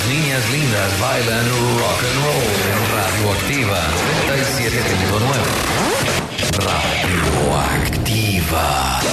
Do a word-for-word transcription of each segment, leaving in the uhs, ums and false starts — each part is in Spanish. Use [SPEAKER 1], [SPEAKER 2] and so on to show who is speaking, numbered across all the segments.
[SPEAKER 1] niñas lindas bailan rock and roll en Radioactiva noventa y siete punto nueve. Radioactiva.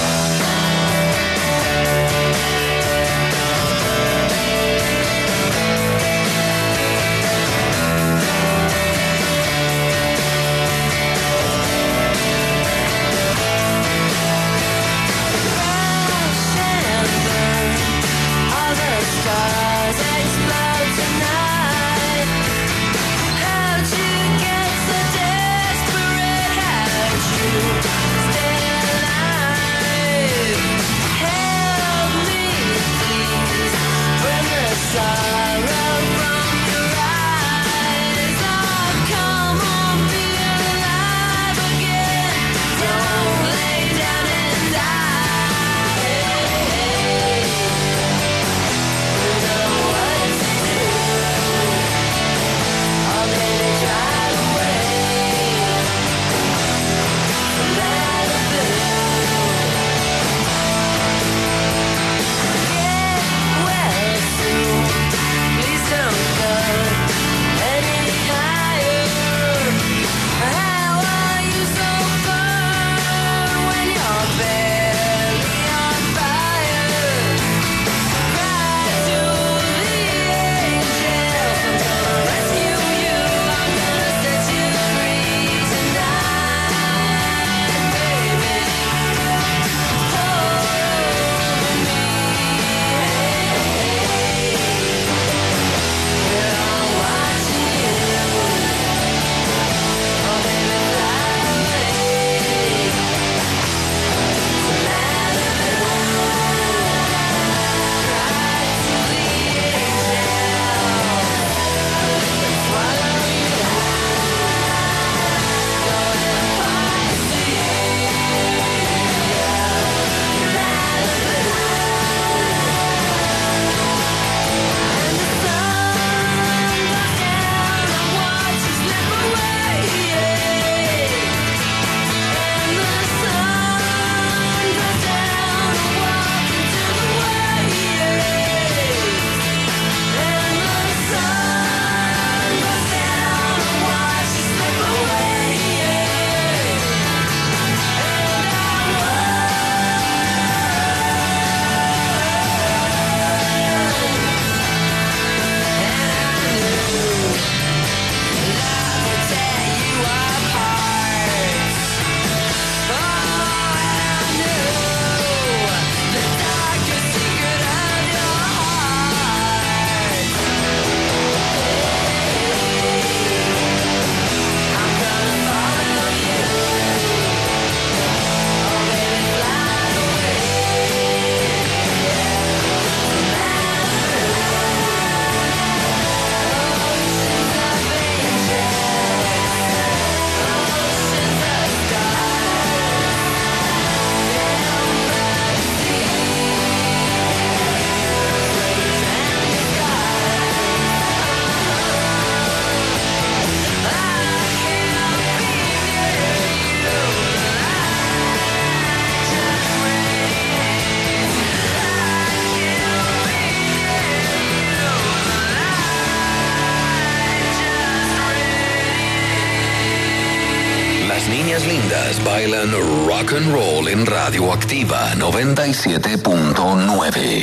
[SPEAKER 1] Lindas bailan rock and roll en Radioactiva noventa y siete punto nueve.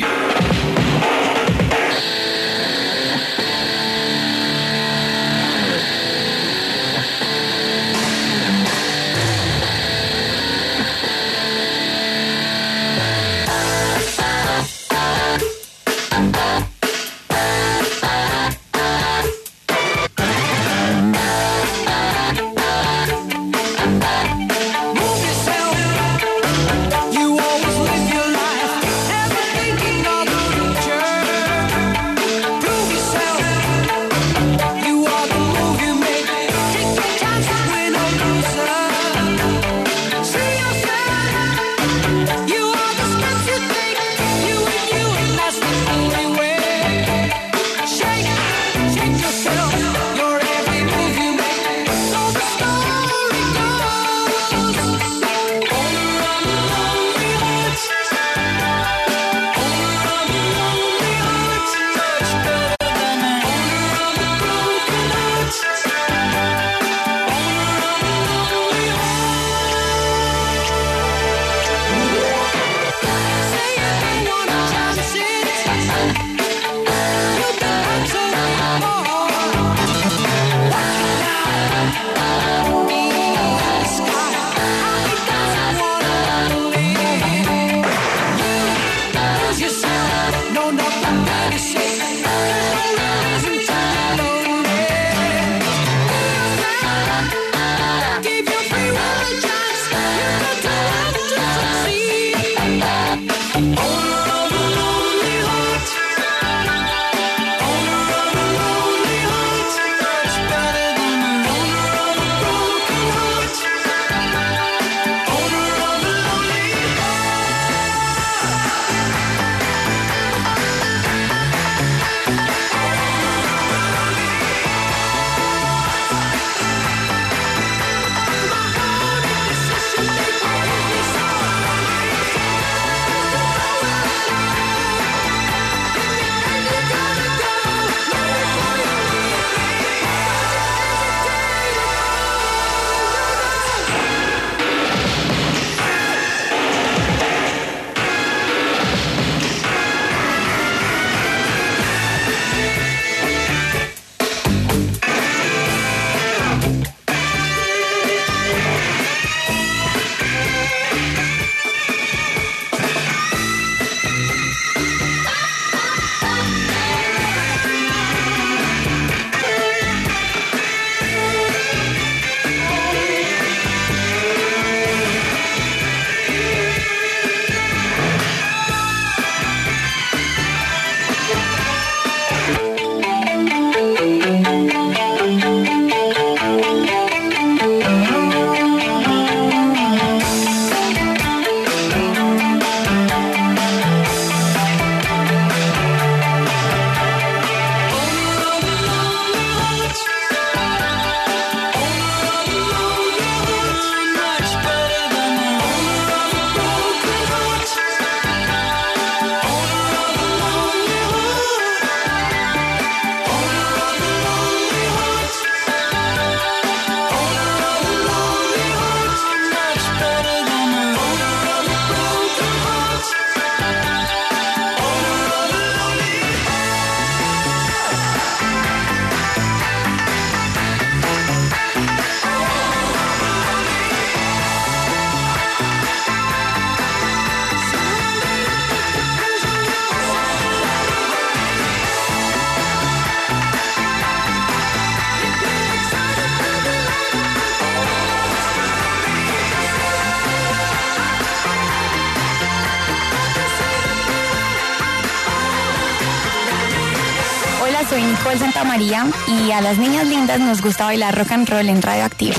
[SPEAKER 2] soy Nicole Santamaría y a las niñas lindas nos gusta bailar rock and roll en Radioactiva.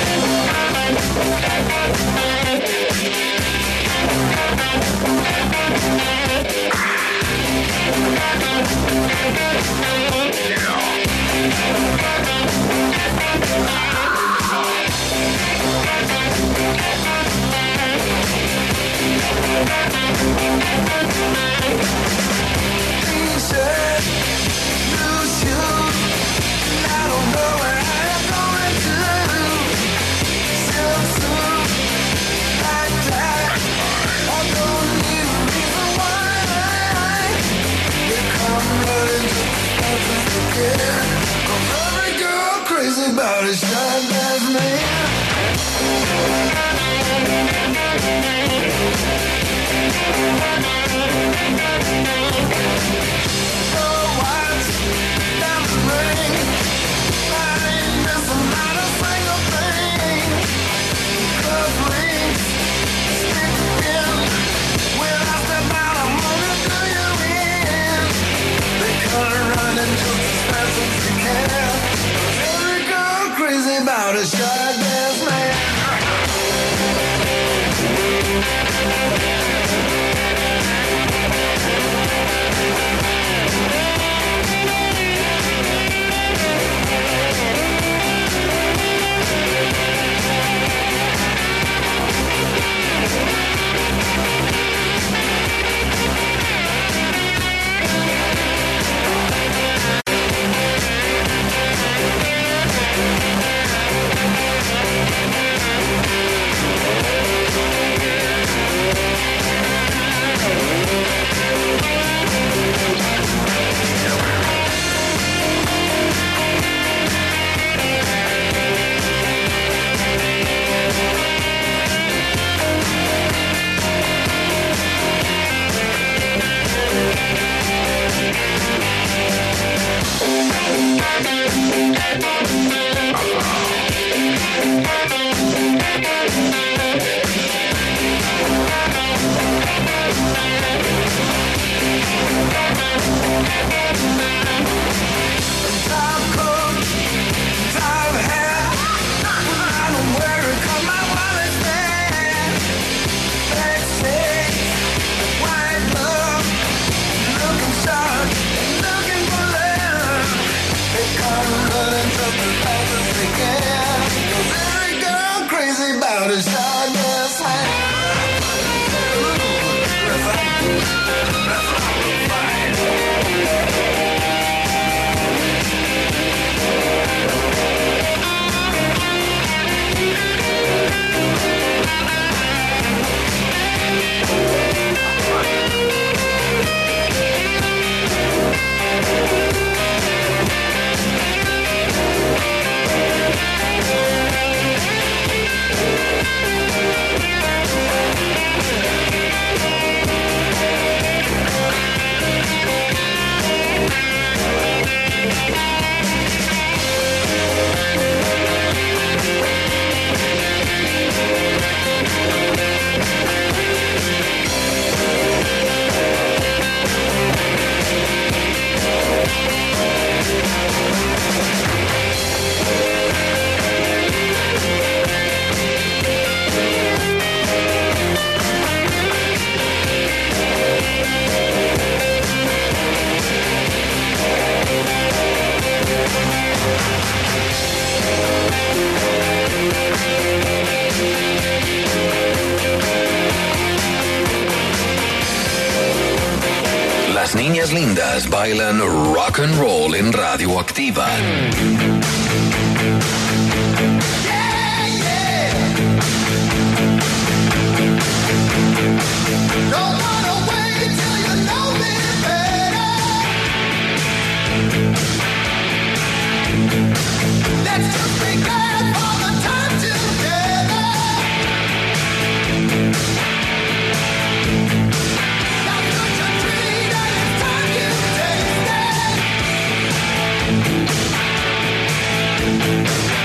[SPEAKER 3] About a shot glass man. So what's down the ring? I ain't missing not a single thing. Club rings, stick in. When I step out, I'm gonna do you in. They come running just as fast as they can. Crazy about a shot glass man.
[SPEAKER 1] Las niñas lindas bailan rock and roll en Radioactiva.
[SPEAKER 3] Yeah, yeah. Don't wanna wait till you know me better. Let's just be glad for the time together. Now put your treat and it's time you taste it.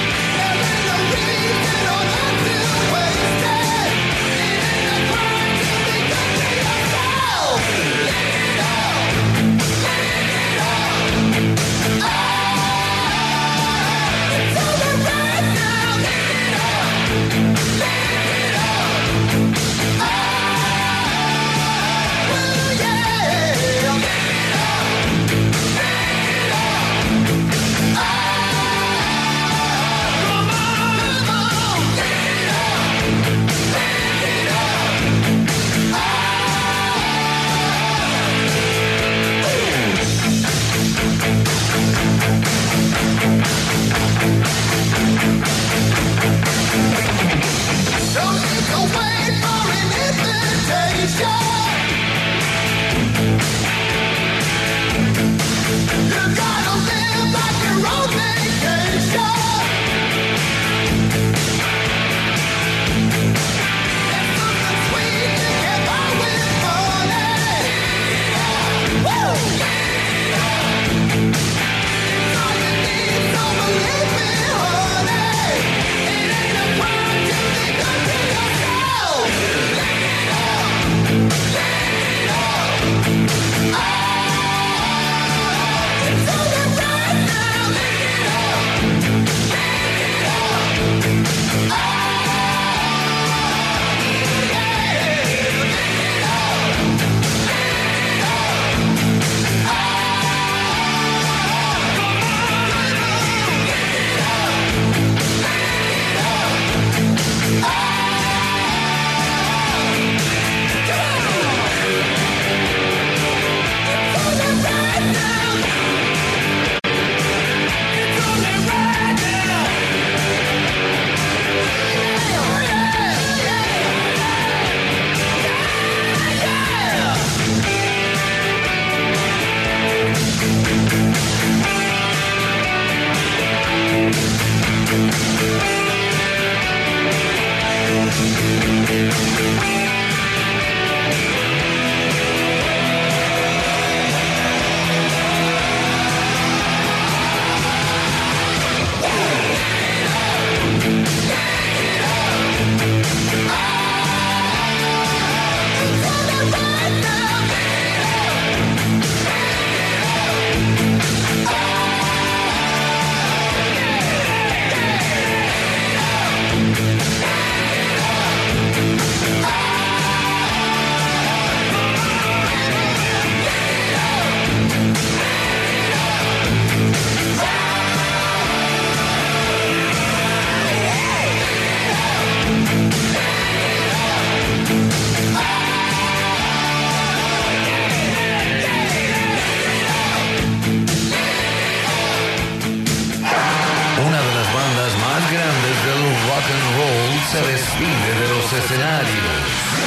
[SPEAKER 1] se despide de los escenarios.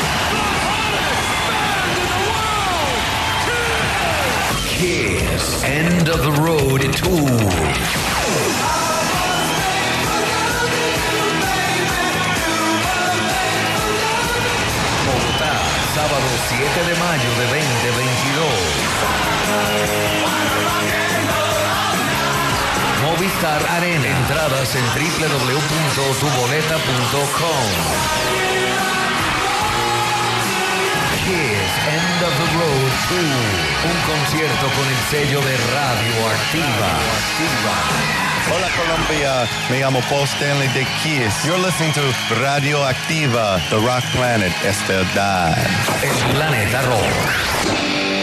[SPEAKER 1] Kiss End of the Road Tour. Bogotá, sábado siete de mayo de veinte veintidós. Movistar Arena. Entradas en doble u doble u doble u punto tu boleta punto com. Kiss End of the Road Tour. Un concierto con el sello de Radioactiva.
[SPEAKER 4] Hola Colombia, me llamo Paul Stanley de Kiss. You're listening to Radioactiva, the rock planet es verdad.
[SPEAKER 1] El planeta rock.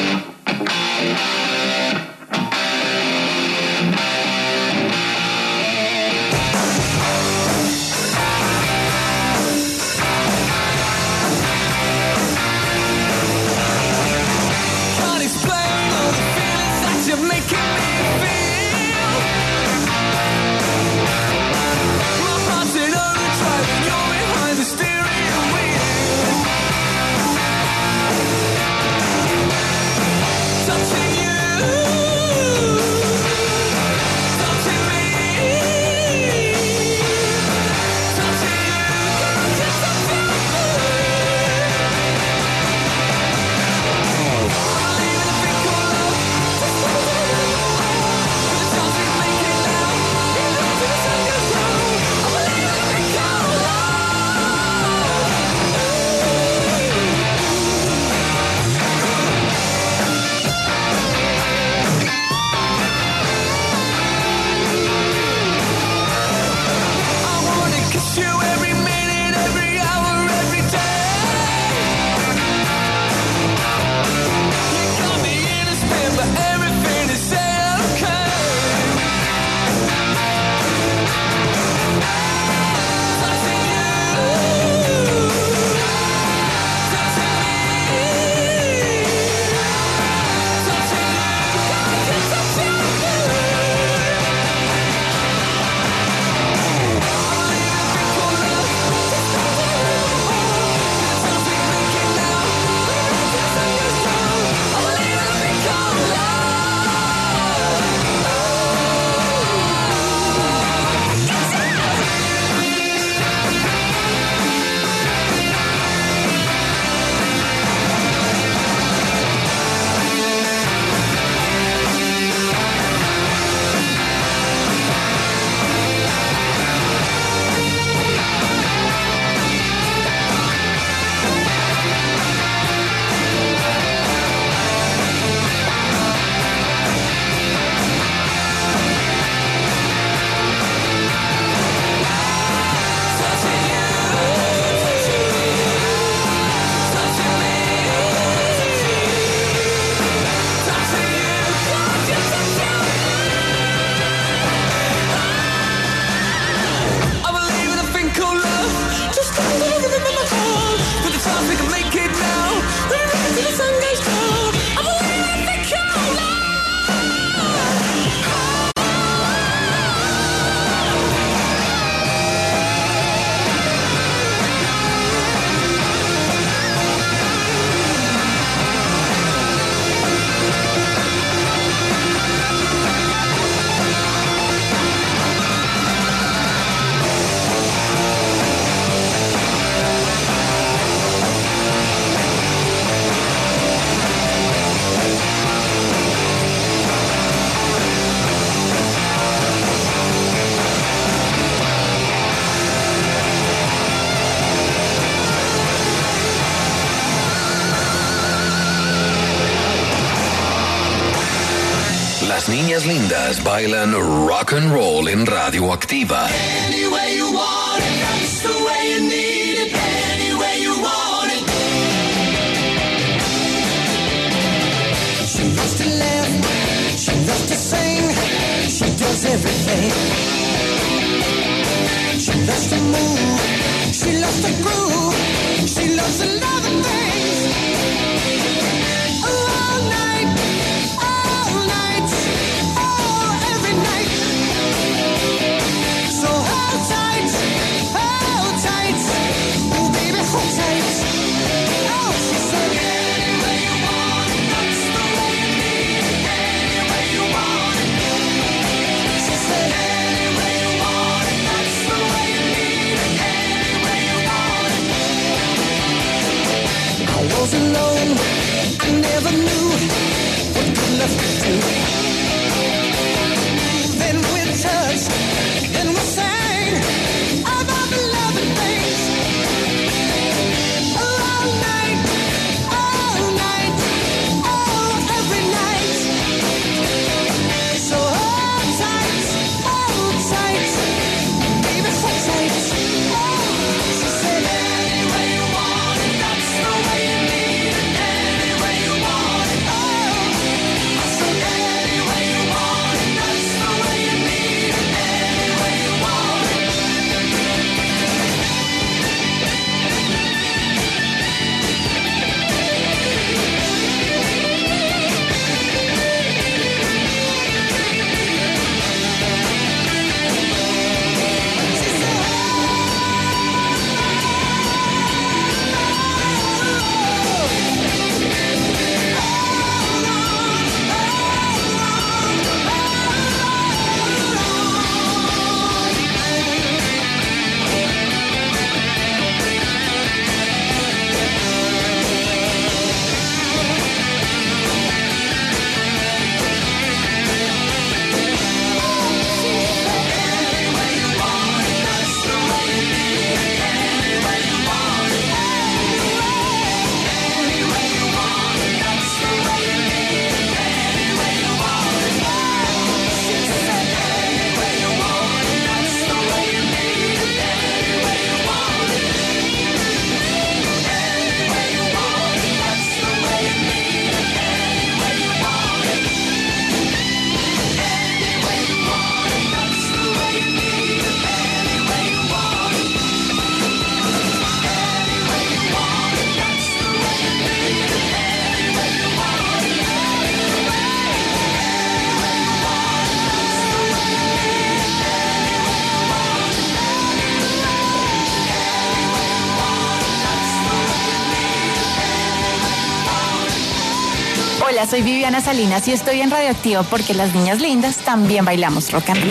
[SPEAKER 1] Las niñas lindas bailan rock and roll en Radioactiva.
[SPEAKER 3] Any way you want it, that's the way you need it. Any way you want it. She loves to laugh, she loves to sing, she does everything. She loves to move, she loves to groove, she loves a lot of things. All night, all night, oh, every night. So hold tight, hold tight.
[SPEAKER 2] soy Viviana Salinas y estoy en Radioactivo porque las niñas lindas también bailamos rock and roll.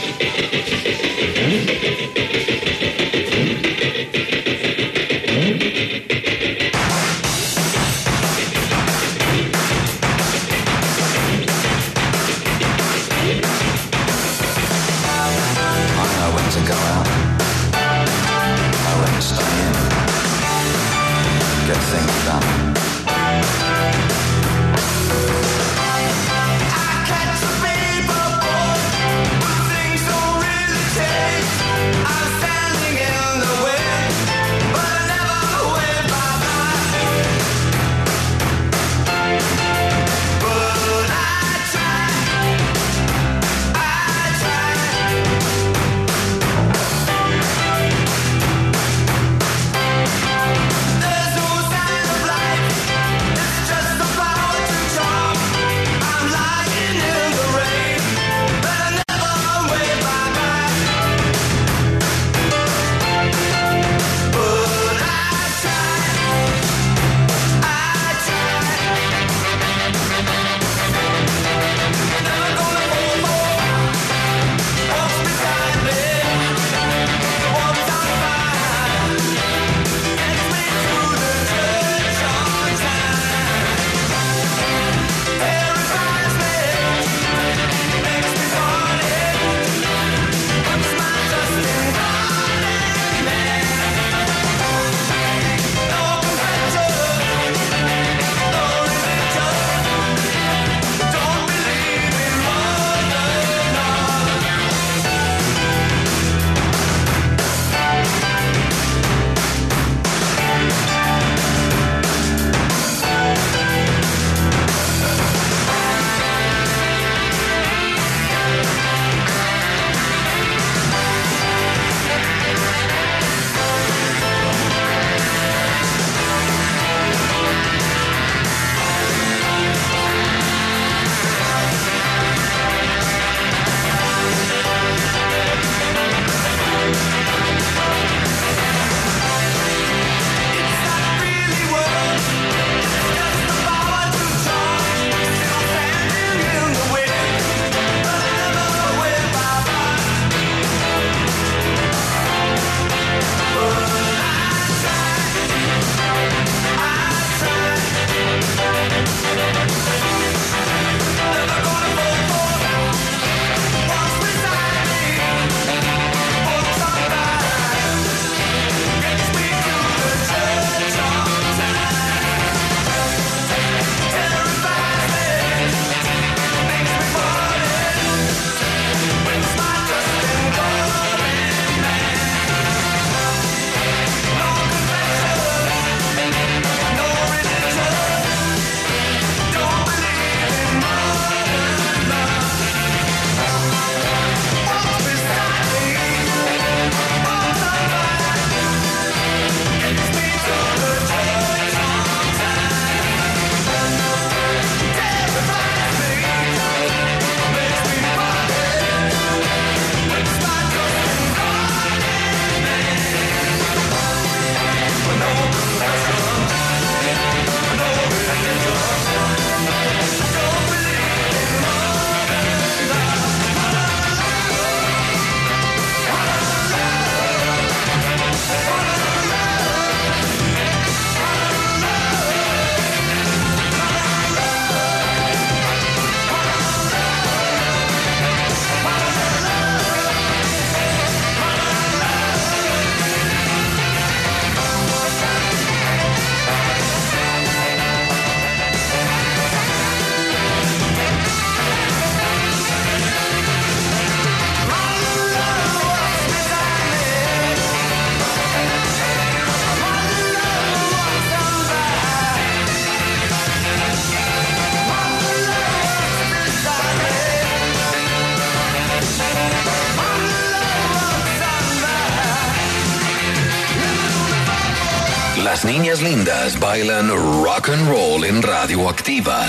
[SPEAKER 1] Las niñas lindas bailan rock and roll en Radioactiva.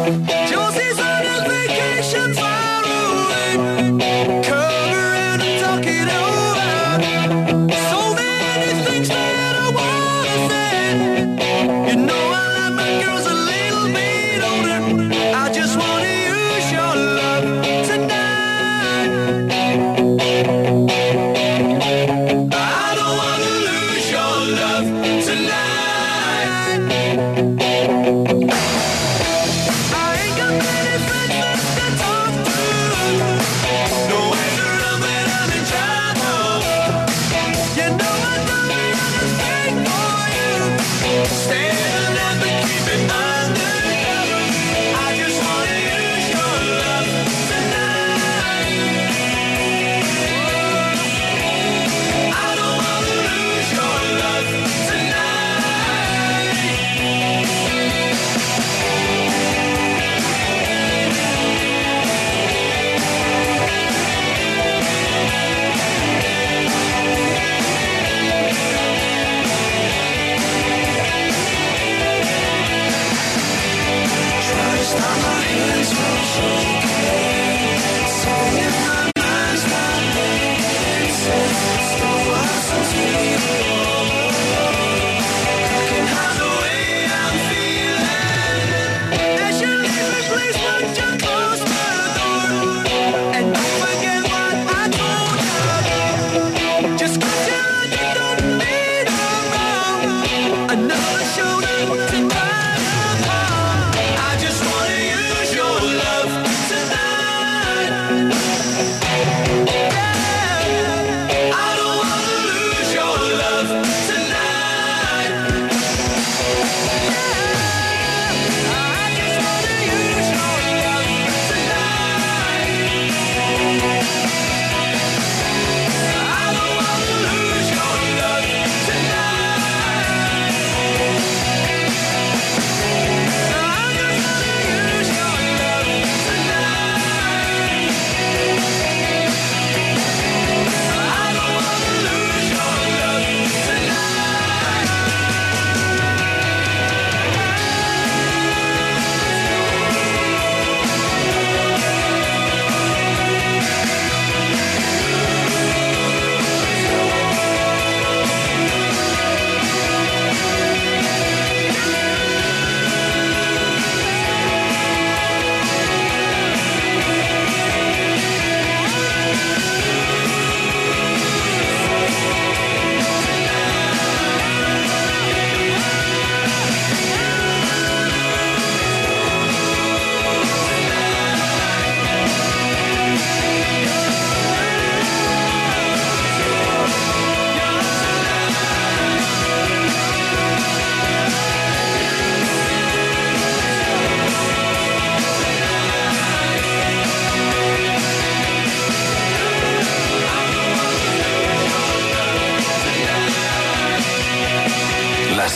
[SPEAKER 3] Josie's on a vacation far away. Come around and talk it over. So many things that I wanna say. You know I like my girls a little bit older.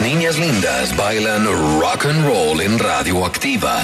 [SPEAKER 1] Las niñas lindas bailan rock and roll en Radioactiva.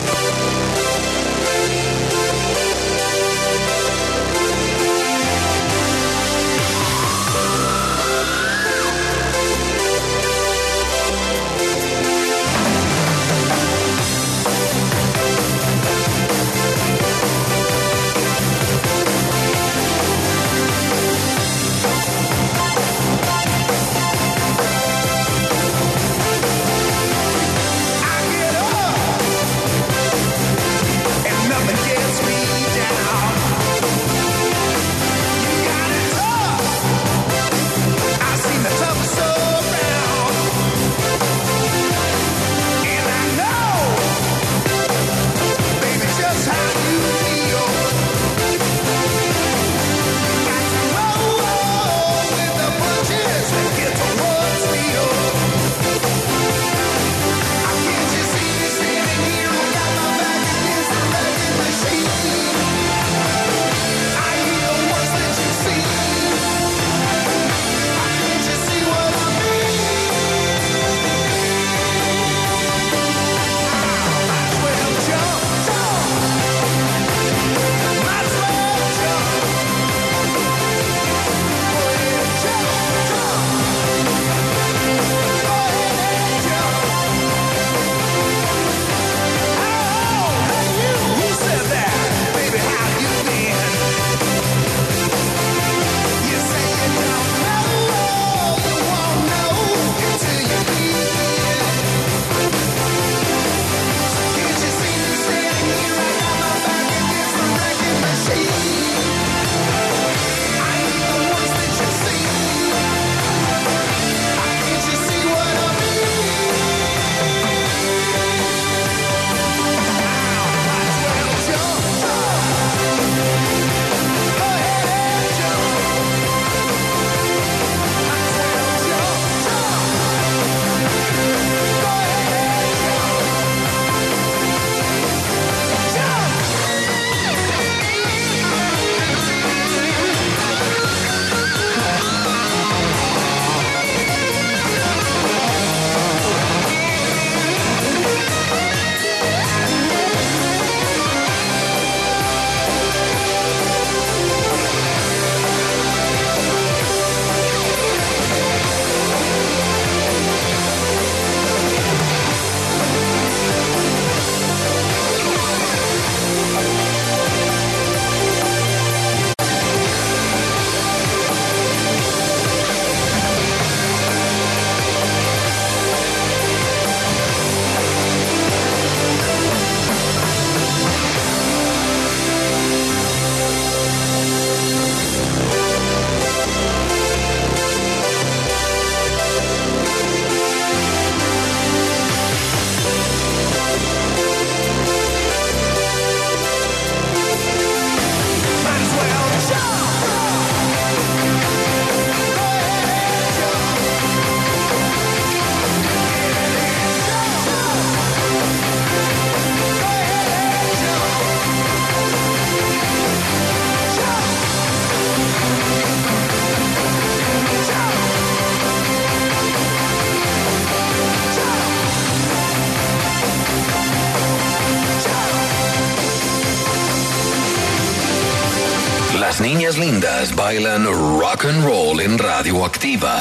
[SPEAKER 1] Las niñas lindas bailan rock and roll en Radioactiva.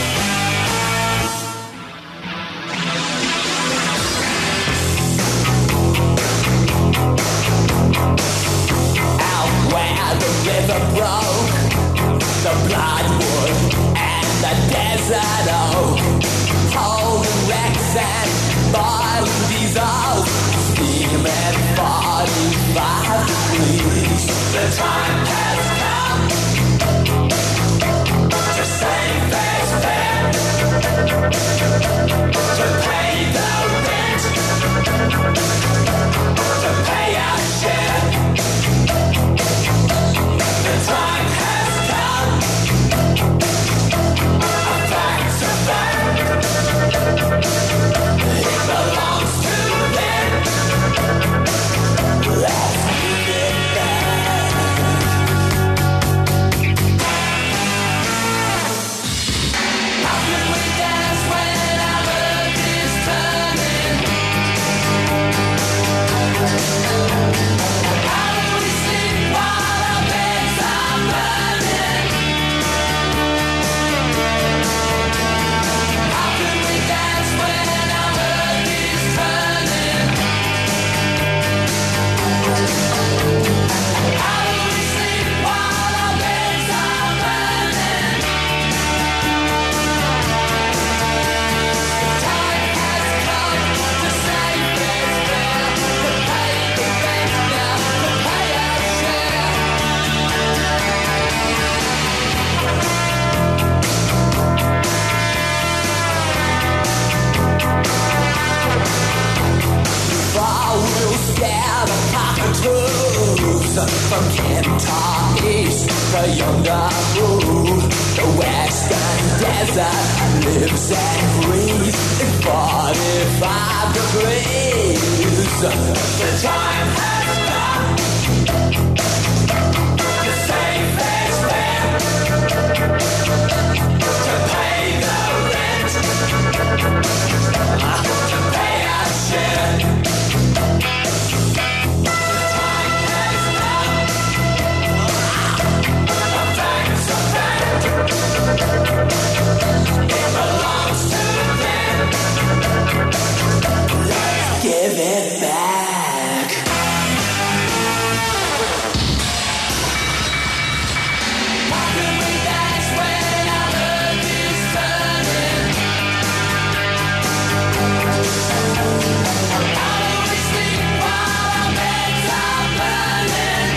[SPEAKER 5] Out where the river broke, the bloodwood and the desert oak, holding wrecks and boiling diesels, steaming forty-five degrees. The time has come to save face fair, to pay the rent, to pay our share. The time has come, a fact to fact, it belongs to them. Let's move it back. the younger mood. The western desert lives and breathes in forty-five degrees. The time has come to save face fair, to pay the rent, to pay our share. It belongs to them. Let's give it back. How can we dance when our earth is turning? How do we sleep while our beds are burning?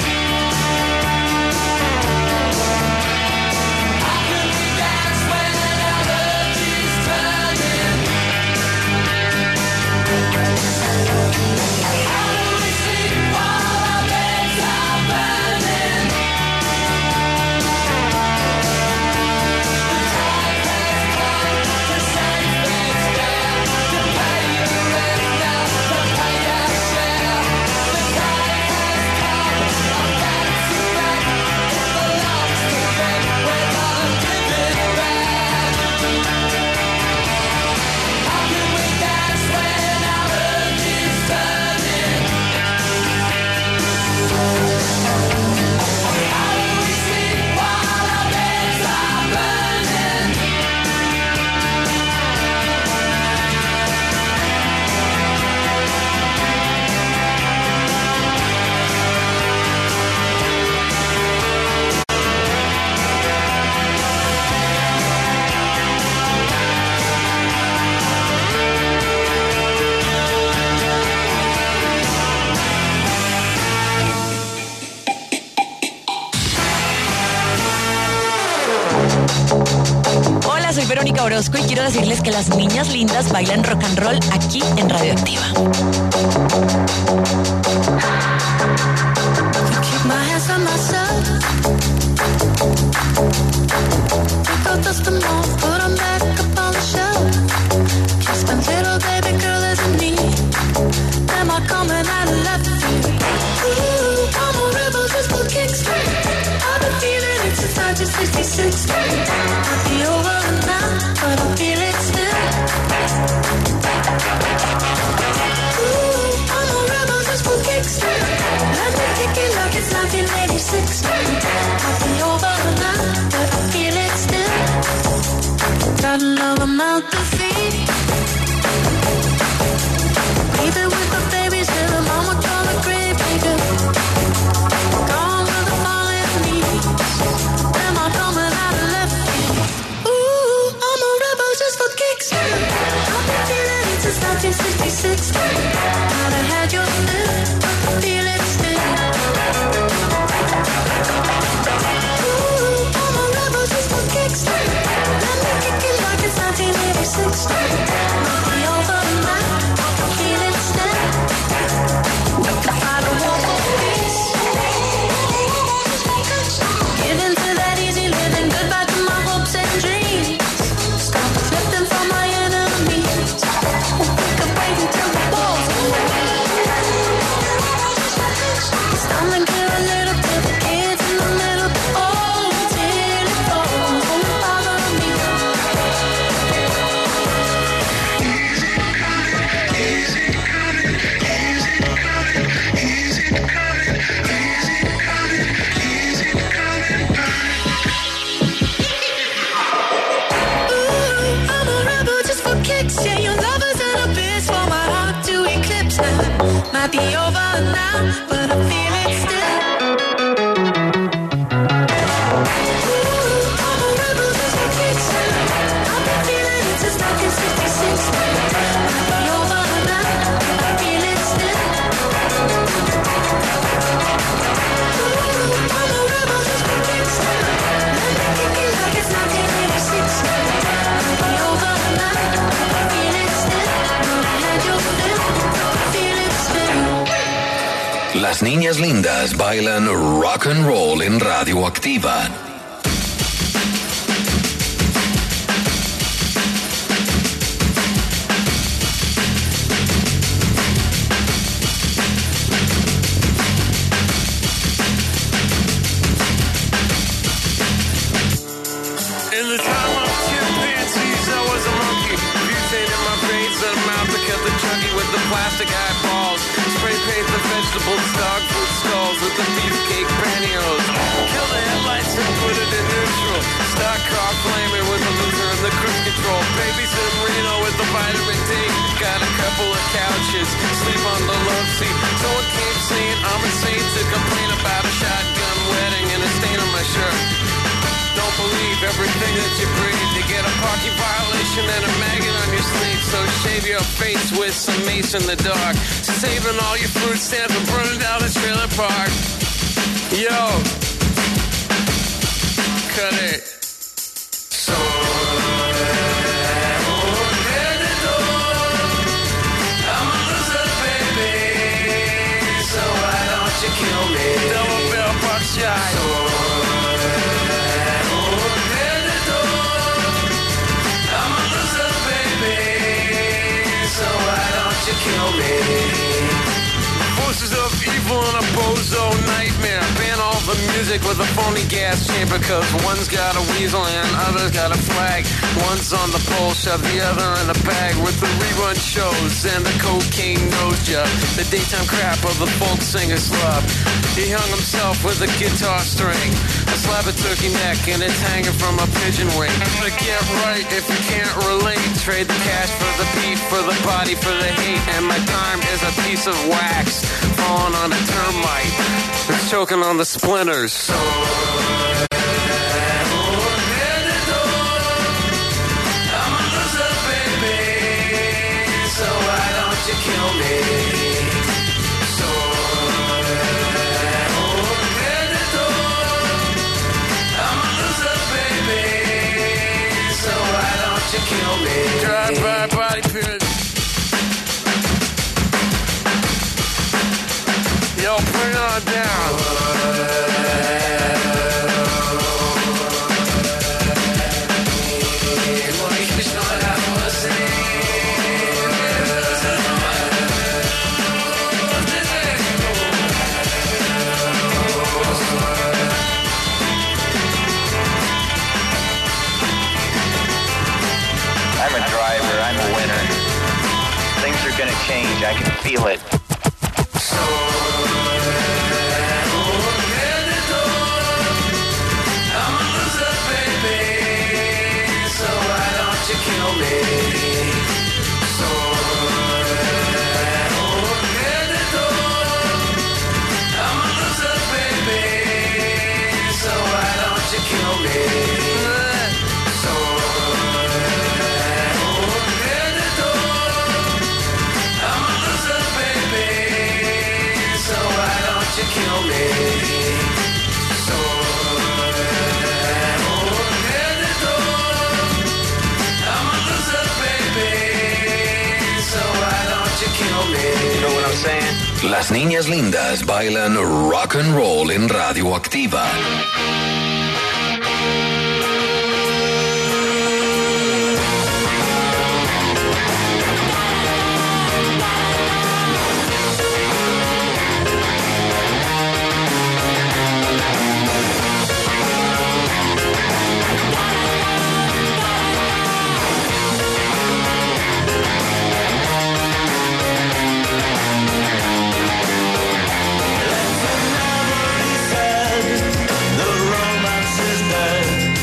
[SPEAKER 5] How can we dance when our earth is turning? How do we sleep while our beds are burning? The time has come to save things fair, to pay the rent now, to pay our share. The time has come, our fancy back, it belongs to them, we're gonna give it back. How can we dance when our earth is turning? How do we sleep while our beds are burning?
[SPEAKER 6] Hola, soy Verónica Orozco y quiero decirles que las niñas lindas bailan rock and roll aquí en Radioactiva.
[SPEAKER 7] Keep my hands on myself. Pick up dust them off, put them back up on the shelf. Kiss my little baby girl as a need. Am I coming out of left field? Ooh, I'm a rebel just for kicks. I've been feeling it since nineteen sixty-six. Might be over now, but I feel it still. Ooh, I'm a rebel just for kicks. Let me kick it like it's nineteen eighty-six. Might be over now, but I feel it still. Got another mouth to feed. Leave it with the babies till the mama call the grave digger. Gone with the falling leaves. Am I coming out of left field? Ooh, I'm a rebel just for kicks. I've been feeling it since nineteen sixty-six. Might have had your fill, but I feel it still. Ooh, I'm a rebel just for kicks. Let me kick it like it's nineteen eighty-six. Might be over now, I feel it still. I don't want no peace. Giving to that easy living, goodbye to my hopes and dreams. Stop flipping from my enemies. We could wait until the walls come down. It's time to give a little to the kids in the middle. Oh, till it falls, won't bother me. Ooh, I'm a rebel just for kicks. Yeah, your lovers and a bitch for my heart to eclipse now. Might be over now, but I feel it still. Ooh, I'm a rebel just for kicks. I've been feeling it since nineteen sixty-six. Might be over now, but I feel it still. Ooh, I'm a rebel just for kicks. Let me kick it like it's nineteen eighty-six. Might be over now, but I feel it still. Had your fill, feel it still.
[SPEAKER 1] Las Las niñas lindas bailan rock and roll en Radioactiva.
[SPEAKER 8] In the time of chimpanzees, I was a monkey. Butane in my veins and a mouth that kept the chunky with the plastic eyeballs. Spray paint the vegetables, dog food skulls with the beefcake pantyhose. Kill the headlights and put it in neutral. Stock car flaming with the Luther and the cruise control. Babies in Reno with the vitamin D. Got a couple of couches, sleep on the love seat. Someone came saying I'm insane to complain about a shotgun wedding and a stain on my shirt. Don't believe everything that you breathe. You get a parking violation and a maggot on your sleeve. So shave your face with some mace in the dark. Saving all your food stamps and burning down the trailer park. Yo, cut it. So I'm a loser, baby. So why don't you kill me? Double barrel buckshot. So kill me. Forces of evil and a bozo nightmare. Ban all the music with a phony gas chamber. Cause one's got a weasel and other's got a flag. One's on the pole, shove the other in a bag. With the rerun shows and the cocaine nose job. The daytime crap of the folk singer's love. He hung himself with a guitar string. A slab of turkey neck and it's hanging from a pigeon wing. But get right if you can't relate. Trade the cash for the beef, for the body, for the hate. And my time is a piece of wax falling on a termite. It's choking on the splinters. So you kill me. So I'm a loser, baby. So why don't you kill me? Drive by body pit. Yo, put it on down.
[SPEAKER 9] I'm a driver, I'm a winner. Things are gonna change, I can feel it. I'm a loser, baby. So why don't you kill me? So I'm a loser, baby. So why don't you kill me? So you kill me. So I'm a loser, baby. So why don't you kill me? You know what I'm saying?
[SPEAKER 1] Las niñas lindas bailan rock and roll en Radioactiva.
[SPEAKER 3] The romance is dead.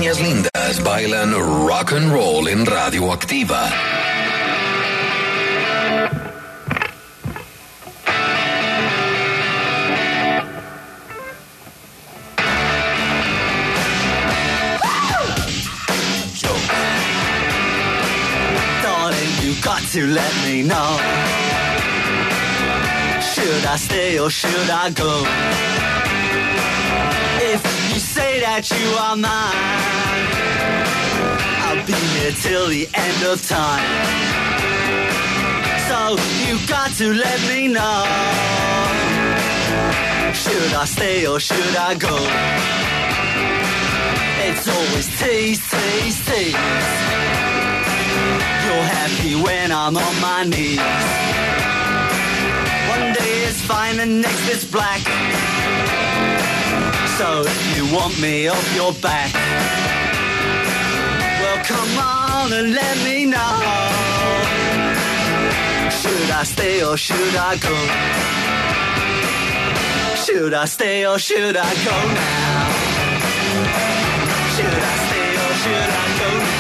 [SPEAKER 1] niñas lindas bailan rock and roll en Radioactiva.
[SPEAKER 10] Got to let me know. Should I stay or should I go? If you say that you are mine, I'll be here till the end of time. So you got to let me know. Should I stay or should I go? It's always tease, tease, tease. You're happy when I'm on my knees. One day it's fine and next it's black. So if you want me off your back, well come on and let me know. Should I stay or should I go? Should I stay or should I go now? Should I stay or should I go now?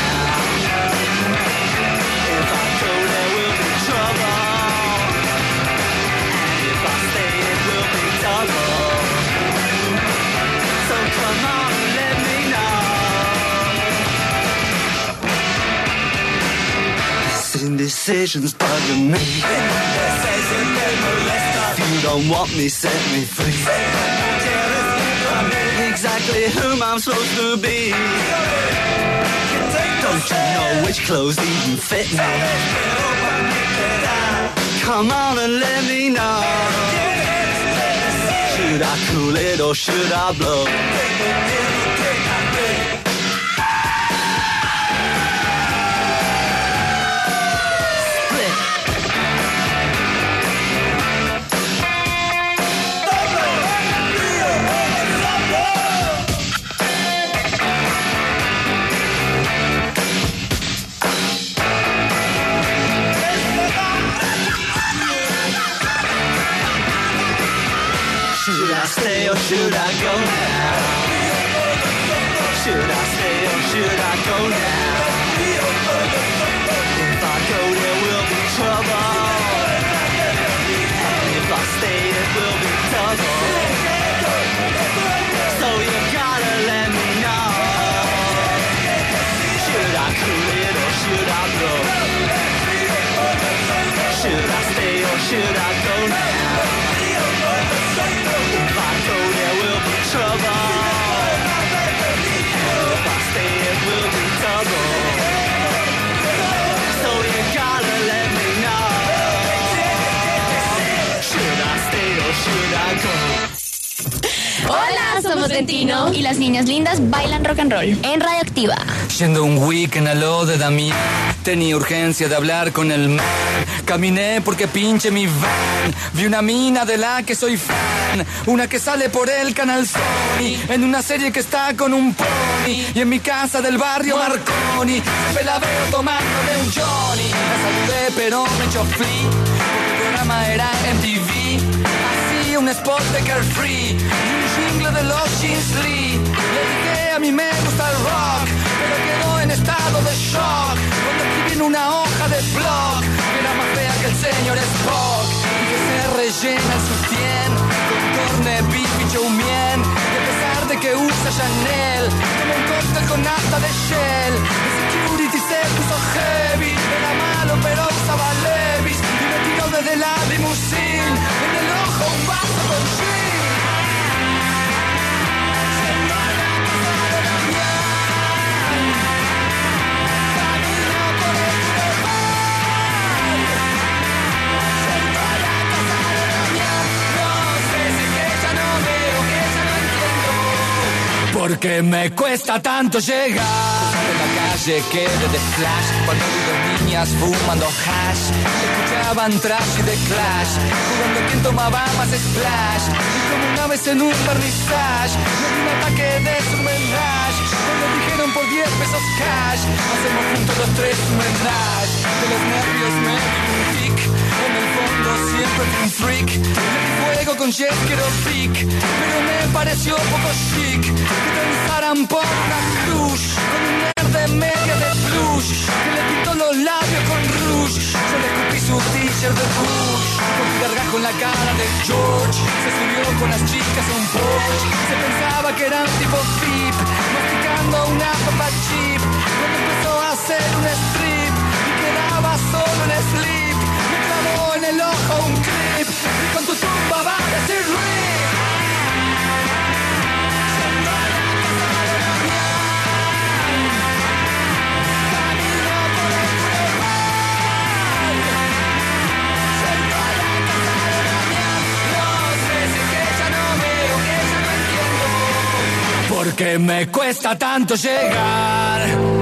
[SPEAKER 10] Indecisions bugging me. If you don't want me, set me free. Exactly whom I'm supposed to be. Don't you know which clothes even fit me? Come on and let me know. Should I cool it or should I blow? Stay or should I go now? Should I stay or should I go now? If I go there will be trouble, and if I stay it will be double. So you gotta let me know. Should I cool it or should I blow? Should I stay or should I go now? If I go, there will be trouble. And if I stay, it will be double. So you gotta let me know. Should I stay or should I go?
[SPEAKER 2] Hola, somos Dentino y las niñas lindas bailan rock and roll en Radioactiva.
[SPEAKER 11] Yendo un weekend a lo de Damián, tenía urgencia de hablar con el man. Caminé porque pinche mi van. Vi una mina de la que soy fan, una que sale por el canal Sony, en una serie que está con un pony. Y en mi casa del barrio Marconi me la veo tomando de un Johnny. La saludé pero me echó flea, porque el programa era M T V. Hacía un spot de Carefree y un jingle de los Jeans Lee. Le dije a mí me gusta el rock, pero quedó en estado de shock cuando escribí en una hoja de blog que era más fea que el señor Spock y que se rellena el sutién con corne, beef y choumien. Y a pesar de que usa Chanel, tomó un cóctel con nafta de Shell. El security se puso heavy, era malo pero usaba Levi's y me tiró desde la limusine en el ojo un vaso con gin. Porque me cuesta tanto llegar de la calle que de Flash, cuando vi dos niñas fumando hash, escuchaban trash y de Clash, jugando quien tomaba más splash, y como una vez en un vernissage me di un ataque de surmenage, cuando dijeron por diez pesos cash, hacemos juntos los tres un menage, de los nervios me di un tic, en En el fondo siempre fui un freak. Le di fuego con Jet Pic, pero me pareció poco chic que pensaran por una cruz con un nerd de media de plush que le pintó los labios con rouge. Yo le escupí su t-shirt de Bush con un gargajo en la cara de George. Se subió con las chicas a un Porsche. Se pensaba que era un tipo VIP masticando una papa chip. Cuando empezó a hacer un strip y quedaba solo en slip, me clavó en el ojo un clip y con tu tumba va a decir rip. Porque me cuesta tanto llegar.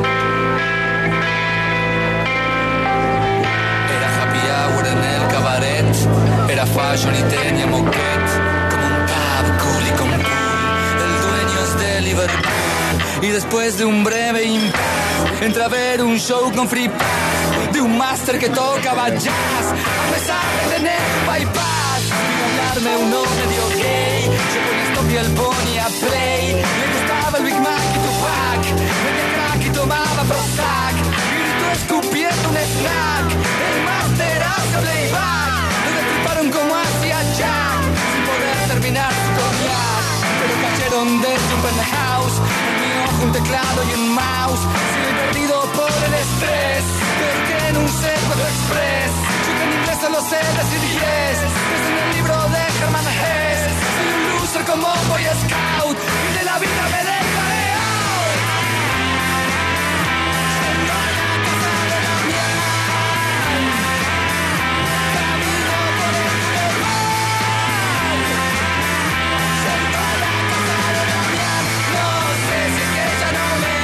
[SPEAKER 11] Era happy hour en el cabaret, era fashion y tenía moquette, como un pub cool y con pool. El dueño es de Liverpool y después de un breve impasse entra a ver un show con free pass de un máster que tocaba jazz a pesar de tener un bypass. Vino a hablarme uno medio gay, yo con esto y el pony a play. Le gustaba el Big Mac y Tupac, vendía crack y tomaba Prozac, y gritó escupiendo un snack. El máster hace playback, lo destriparon como hacía Jack, sin poder terminar su cognac. Pero cayeron desde un penthouse, en mi ojo un teclado y un mouse. Sigo perdido por el estrés, peor que en un C cuatro Express. Yo que en inglés solo sé decir yes, es en el libro de Herman Hesse. Soy un loser como Boy Scout y de la vida me dejaré out. Yendo a la casa de Damián, camino por el Boulevard. Yendo a la casa de Damián, no sé si es que ya no me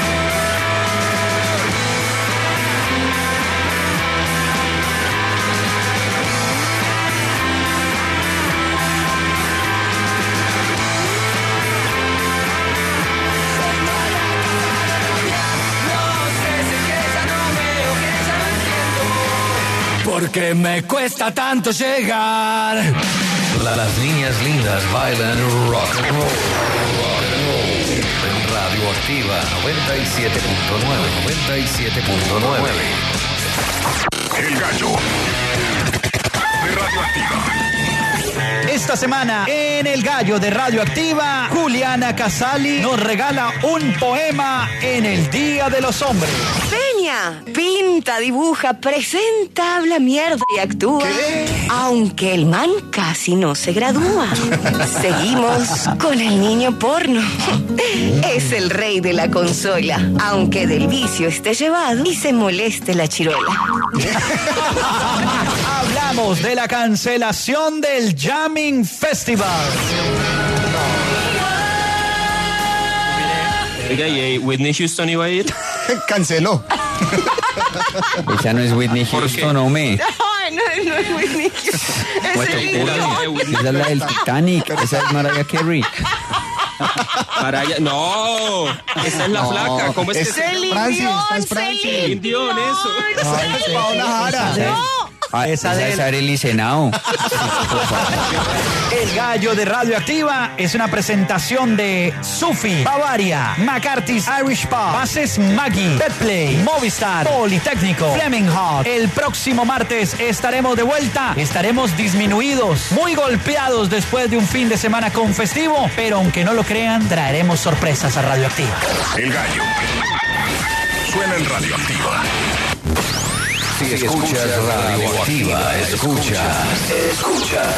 [SPEAKER 11] porque me cuesta tanto llegar.
[SPEAKER 1] La- Las niñas lindas bailan rock and roll. Rock and roll. En Radioactiva noventa y siete punto nueve. noventa y siete punto nueve.
[SPEAKER 12] El gallo de Radioactiva.
[SPEAKER 13] Esta semana, en El Gallo de Radioactiva, Juliana Casali nos regala un poema en el Día de los Hombres.
[SPEAKER 14] Peña, pinta, dibuja, presenta, habla mierda y actúa. ¿Qué? Aunque el man casi no se gradúa. Seguimos con el niño porno. Es el rey de la consola, aunque del vicio esté llevado y se moleste la chirola.
[SPEAKER 13] Hablamos de la cancelación del Jamming Festival.
[SPEAKER 15] Oiga, ¿y Whitney Houston iba a ir?
[SPEAKER 16] Canceló.
[SPEAKER 17] Esa no es Whitney Houston, hombre.
[SPEAKER 14] Ay, no, no es Whitney Houston. Es el idiota.
[SPEAKER 17] Esa es la del Titanic. Esa es Mariah Carey.
[SPEAKER 15] Mariah, no, esa es la
[SPEAKER 17] No,
[SPEAKER 15] flaca. ¿Cómo es,
[SPEAKER 17] es
[SPEAKER 15] que se
[SPEAKER 16] Celine
[SPEAKER 15] llama?
[SPEAKER 16] Dion, es Francis.
[SPEAKER 15] Celine Dion, eso.
[SPEAKER 16] Es Paola Jara.
[SPEAKER 17] Ah, esa
[SPEAKER 13] Esa
[SPEAKER 17] es
[SPEAKER 13] del-
[SPEAKER 17] Arely Senao.
[SPEAKER 13] El Gallo de Radioactiva es una presentación de Sufi, Bavaria, McCarthy's Irish Pub, Bases Maggie, Betplay, Movistar, Politécnico, Fleming Hot. El próximo martes estaremos de vuelta. Estaremos disminuidos, muy golpeados después de un fin de semana con festivo, pero aunque no lo crean, traeremos sorpresas a Radioactiva.
[SPEAKER 12] El gallo suena en Radioactiva.
[SPEAKER 1] Si escuchas Radioactiva, escuchas, escuchas.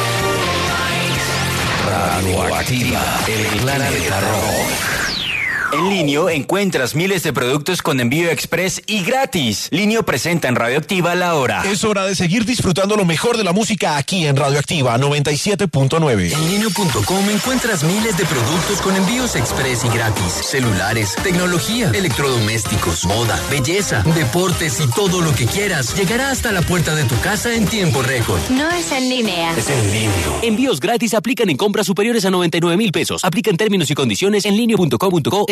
[SPEAKER 1] Radioactiva, el planeta rock.
[SPEAKER 18] En Linio encuentras miles de productos con envío express y gratis. Linio presenta en Radioactiva La Hora.
[SPEAKER 19] Es hora de seguir disfrutando lo mejor de la música aquí en Radioactiva noventa y siete punto nueve.
[SPEAKER 20] En linio punto com encuentras miles de productos con envíos express y gratis. Celulares, tecnología, electrodomésticos, moda, belleza, deportes y todo lo que quieras llegará hasta la puerta de tu casa en tiempo récord.
[SPEAKER 2] No es en línea.
[SPEAKER 20] Es en Linio.
[SPEAKER 21] Envíos gratis aplican en compras superiores a noventa y nueve mil pesos. Aplican términos y condiciones en linio punto com punto co.